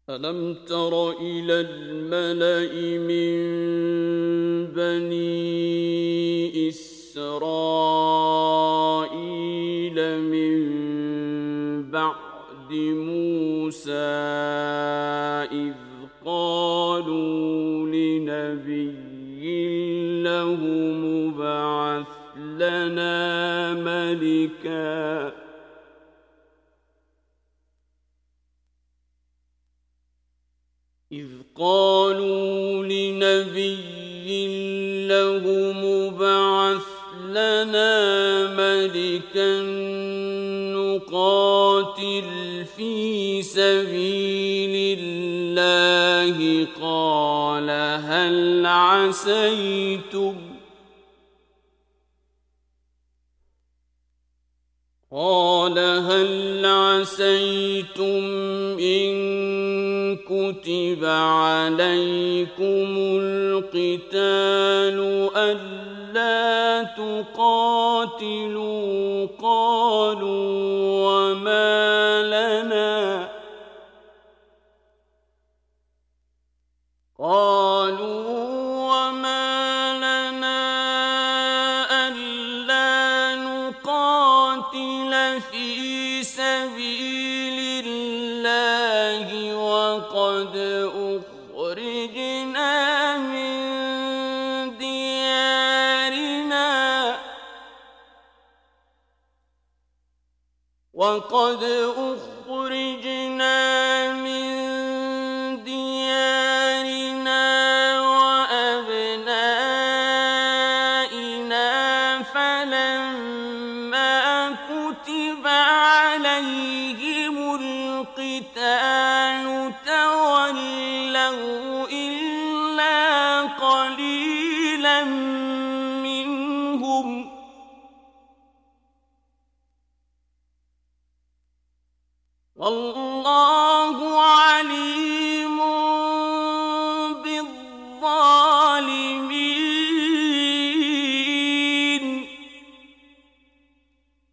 ألم تر إلى الملأ من بني إسرائيل من بعد موسى إذ قالوا لنبي له ابعث لنا ملكا نقاتل في سبيل الله قال هل عسيتم إن كتب عليكم القتال ألا تقاتلوا قالوا وما لنا ألا نقاتل في سبيل الله وقد أخرجنا من ديارنا وأبنائنا فلما كتب عليهم القتال تولوا إلا قليلا منهم والله عليم بالظالمين